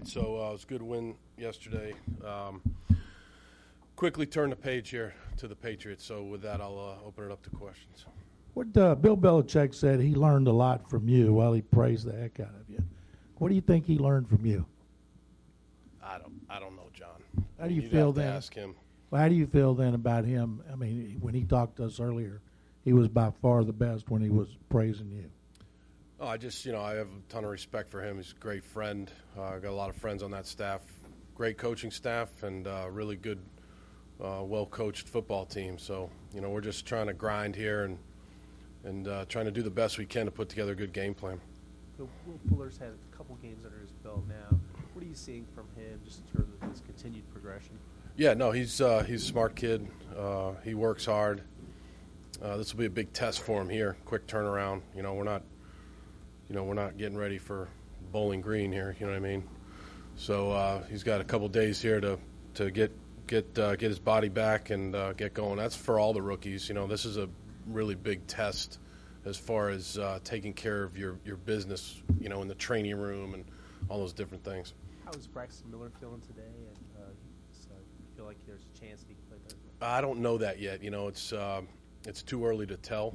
right, so it was a good win yesterday. Quickly turn the page here to the Patriots. So with that, I'll open it up to questions. What Bill Belichick said, he learned a lot from you while he praised the heck out of you. What do you think he learned from you? I don't know, John. How do you feel then? Ask him. Well, how do you feel then about him? I mean, when he talked to us earlier, he was by far the best when he was praising you. Oh, I have a ton of respect for him. He's a great friend. I got a lot of friends on that staff. Great coaching staff and really good, well-coached football team. So, we're just trying to grind here and trying to do the best we can to put together a good game plan. So Will Fuller's had a couple games under his belt now. What are you seeing from him just in terms of his continued progression? Yeah, no, he's a smart kid. He works hard. This will be a big test for him here. Quick turnaround. We're not getting ready for Bowling Green here. You know what I mean? So he's got a couple days here to get his body back and get going. That's for all the rookies. This is a really big test as far as taking care of your business. In the training room and all those different things. How is Braxton Miller feeling today? And you feel like there's a chance that he can play Thursday? I don't know that yet. It's too early to tell.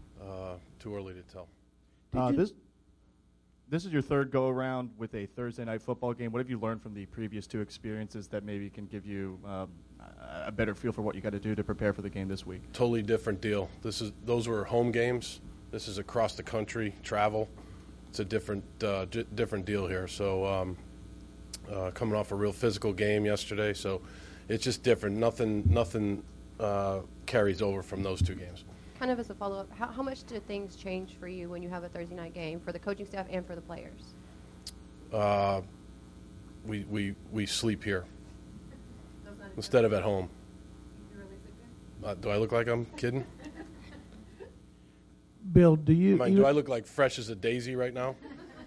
This is your third go-around with a Thursday night football game. What have you learned from the previous two experiences that maybe can give you a better feel for what you got to do to prepare for the game this week? Totally different deal. Those were home games. This is across the country, travel. It's a different deal here. So coming off a real physical game yesterday, so it's just different. Nothing carries over from those two games. Kind of as a follow-up, how much do things change for you when you have a Thursday night game for the coaching staff and for the players? We sleep here instead of at home. Do I look like I'm kidding? Bill, do I look like fresh as a daisy right now?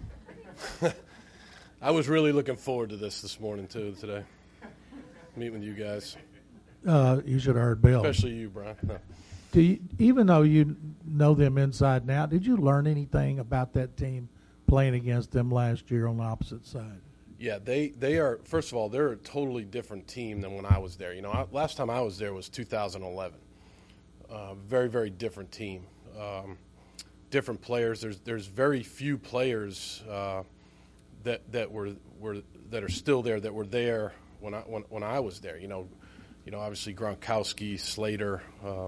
I was really looking forward to this morning today. Meet with you guys. You should have heard Bill. Especially you, Brian. No. Even though you know them inside and out, did you learn anything about that team playing against them last year on the opposite side? Yeah, they are. First of all, they're a totally different team than when I was there. Last time I was there was 2011. Very, very different team. Different players. There's very few players that are still there that were there when I was there. Obviously Gronkowski, Slater.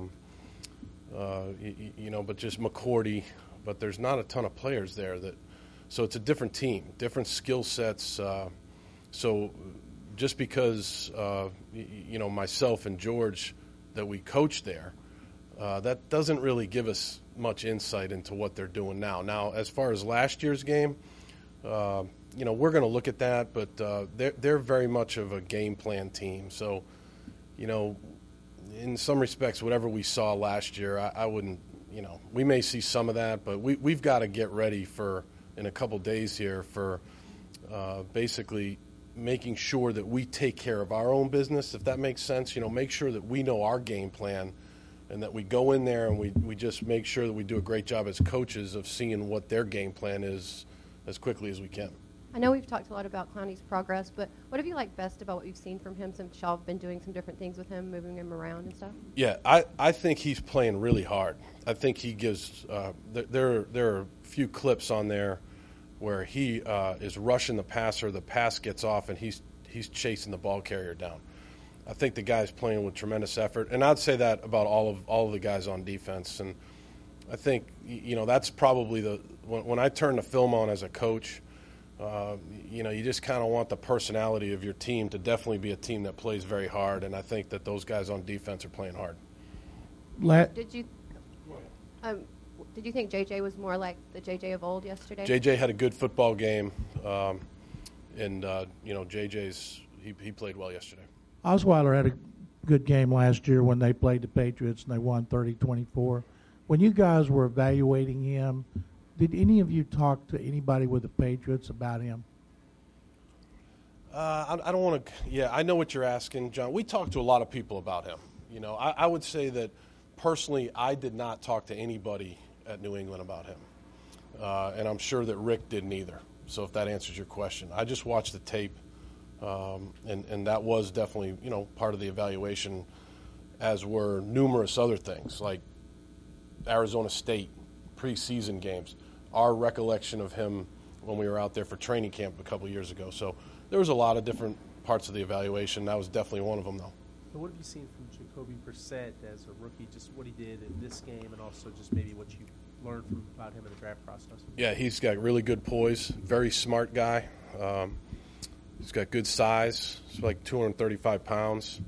But just McCourty. But there's not a ton of players there so it's a different team, different skill sets. So just because myself and George that we coach there, that doesn't really give us much insight into what they're doing now. Now, as far as last year's game, we're going to look at that, but they're very much of a game plan team. So, in some respects, whatever we saw last year, I wouldn't, we may see some of that, but we've got to get ready in a couple days here for basically making sure that we take care of our own business, if that makes sense. Make sure that we know our game plan and that we go in there and we just make sure that we do a great job as coaches of seeing what their game plan is as quickly as we can. I know we've talked a lot about Clowney's progress, but what have you liked best about what you've seen from him since y'all have been doing some different things with him, moving him around and stuff? Yeah, I think he's playing really hard. I think he gives there are a few clips on there where he is rushing the passer, the pass gets off, and he's chasing the ball carrier down. I think the guy's playing with tremendous effort, and I'd say that about all of the guys on defense. And I think that's probably when I turn the film on as a coach. You just kind of want the personality of your team to definitely be a team that plays very hard, and I think that those guys on defense are playing hard. Did you think JJ was more like the JJ of old yesterday? JJ had a good football game, and JJ's he played well yesterday. Osweiler had a good game last year when they played the Patriots and they won 30-24. When you guys were evaluating him, did any of you talk to anybody with the Patriots about him? I don't want to. Yeah, I know what you're asking, John. We talked to a lot of people about him. I would say that personally, I did not talk to anybody at New England about him, and I'm sure that Rick didn't either. So if that answers your question, I just watched the tape, and that was definitely, part of the evaluation, as were numerous other things like Arizona State preseason games, our recollection of him when we were out there for training camp a couple of years ago. So there was a lot of different parts of the evaluation. That was definitely one of them, though. So what have you seen from Jacoby Brissett as a rookie, just what he did in this game, and also just maybe what you learned about him in the draft process? Yeah, he's got really good poise, very smart guy. He's got good size. He's like 235 pounds.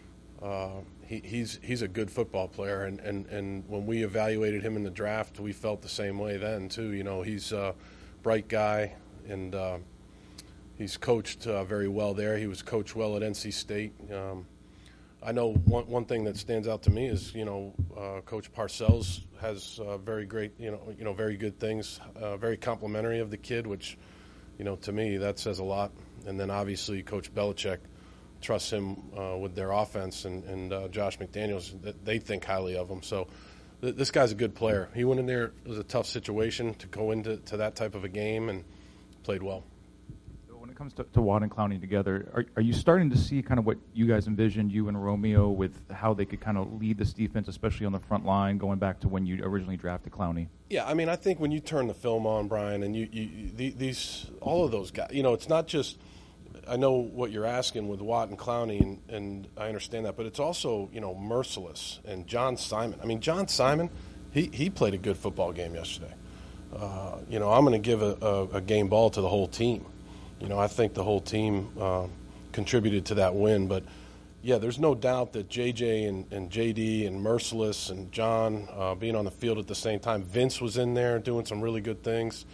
He's a good football player, and when we evaluated him in the draft, we felt the same way then too. He's a bright guy, and he's coached very well there. He was coached well at NC State. I know one thing that stands out to me is Coach Parcells has very great very good things, very complimentary of the kid, which to me that says a lot. And then obviously Coach Belichick trusts him with their offense, and Josh McDaniels, they think highly of him. So this guy's a good player. He went in there, it was a tough situation to go into that type of a game, and played well. When it comes to Watt and Clowney together, are you starting to see kind of what you guys envisioned, you and Romeo, with how they could kind of lead this defense, especially on the front line, going back to when you originally drafted Clowney? Yeah, I mean, I think when you turn the film on, Brian, and these all of those guys, it's not just – I know what you're asking with Watt and Clowney, and I understand that, but it's also, Merciless and John Simon. I mean, John Simon, he played a good football game yesterday. I'm going to give a game ball to the whole team. I think the whole team contributed to that win. But, yeah, there's no doubt that J.J. and J.D. and Merciless and John being on the field at the same time. Vince was in there doing some really good things.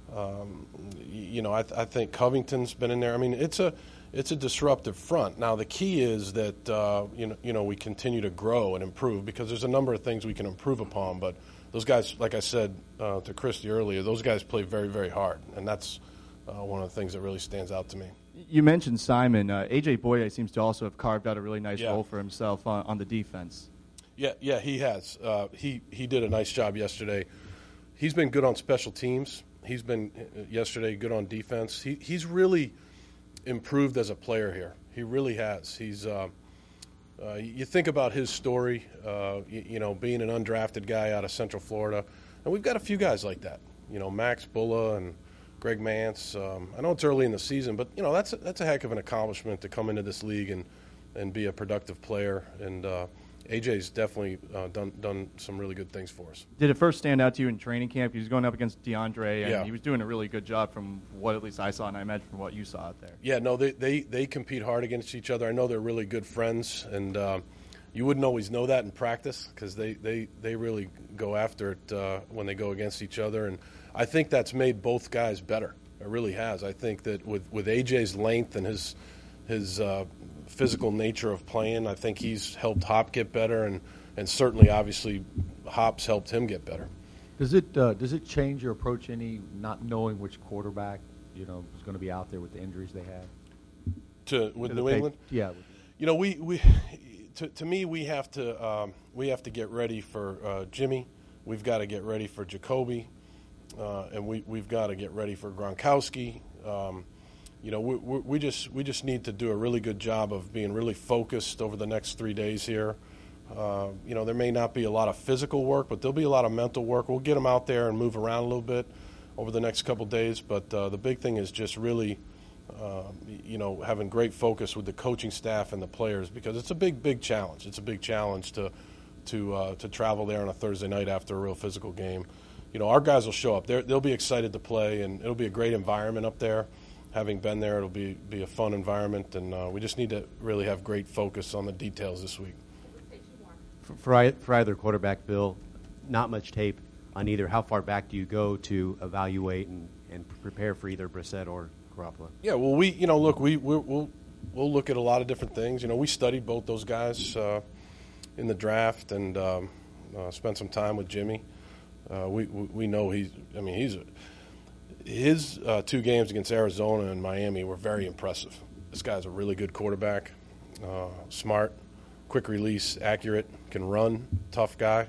I think Covington's been in there. I mean, it's a disruptive front. Now, the key is that, we continue to grow and improve, because there's a number of things we can improve upon. But those guys, like I said to Christy earlier, those guys play very, very hard. And that's one of the things that really stands out to me. You mentioned Simon. A.J. Boye seems to also have carved out a really nice role for himself on the defense. Yeah, he has. He did a nice job yesterday. He's been good on special teams. He's been, yesterday, good on defense. He's really improved as a player here. He really has. He's you think about his story, being an undrafted guy out of Central Florida, and we've got a few guys like that. Max Bulla and Greg Mance. I know it's early in the season, but that's a heck of an accomplishment to come into this league and be a productive player. And AJ's definitely done some really good things for us. Did it first stand out to you in training camp? He was going up against DeAndre, and he was doing a really good job from what at least I saw, and I imagine from what you saw out there. Yeah, no, they compete hard against each other. I know they're really good friends, and you wouldn't always know that in practice, because they really go after it when they go against each other. And I think that's made both guys better. It really has. I think that with AJ's length and his physical nature of playing, I think he's helped Hop get better, and certainly, obviously, Hop's helped him get better. Does it change your approach any, not knowing which quarterback is going to be out there with the injuries they have? With New England? Yeah. To me, we have to get ready for Jimmy. We've got to get ready for Jacoby, and we've got to get ready for Gronkowski. We just need to do a really good job of being really focused over the next 3 days here. There may not be a lot of physical work, but there'll be a lot of mental work. We'll get them out there and move around a little bit over the next couple days. But the big thing is just really, having great focus with the coaching staff and the players, because it's a big challenge. It's a big challenge to travel there on a Thursday night after a real physical game. Our guys will show up. They'll be excited to play, and it'll be a great environment up there. Having been there, it'll be a fun environment, and we just need to really have great focus on the details this week. For either quarterback, Bill, not much tape on either. How far back do you go to evaluate and prepare for either Brissett or Garoppolo? Yeah, well, we'll look at a lot of different things. We studied both those guys in the draft, and spent some time with Jimmy. We know his 2 games against Arizona and Miami were very impressive. This guy's a really good quarterback, smart, quick release, accurate, can run, tough guy.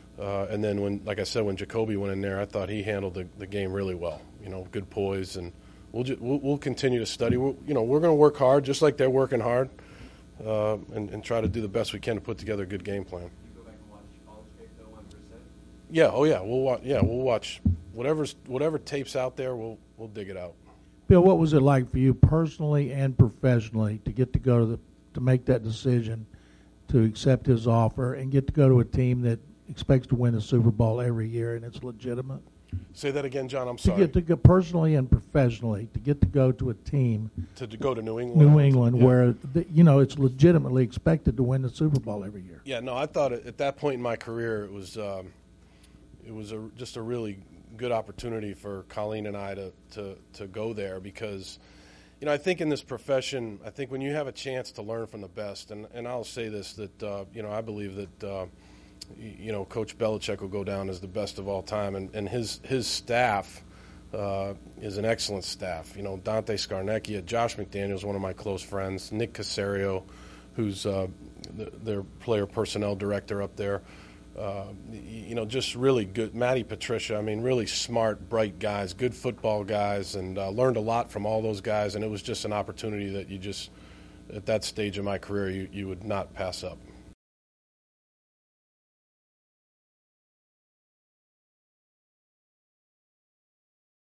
And then when Jacoby went in there, I thought he handled the game really well. Good poise, and we'll continue to study. We're going to work hard, just like they're working hard, and try to do the best we can to put together a good game plan. You go back and watch college tape though on Brissett? Yeah, oh yeah, we'll watch whatever tape's out there. We'll dig it out. Bill, what was it like for you personally and professionally to get to go to make that decision to accept his offer and get to go to a team that expects to win a Super Bowl every year and it's legitimate? Say that again, John. I'm To sorry. get to go personally and professionally to get to go to a team, To go to New England. Yeah. where it's legitimately expected to win the Super Bowl every year. Yeah, no, I thought at that point in my career it was just a really good opportunity for Colleen and I to go there because, I think in this profession, I think when you have a chance to learn from the best, and I'll say this, that, I believe that, Coach Belichick will go down as the best of all time, and his staff is an excellent staff. Dante Scarnecchia, Josh McDaniels, one of my close friends, Nick Caserio, who's their player personnel director up there. Just really good. Matty Patricia, really smart, bright guys, good football guys, and learned a lot from all those guys. And it was just an opportunity that you just, at that stage of my career, you would not pass up.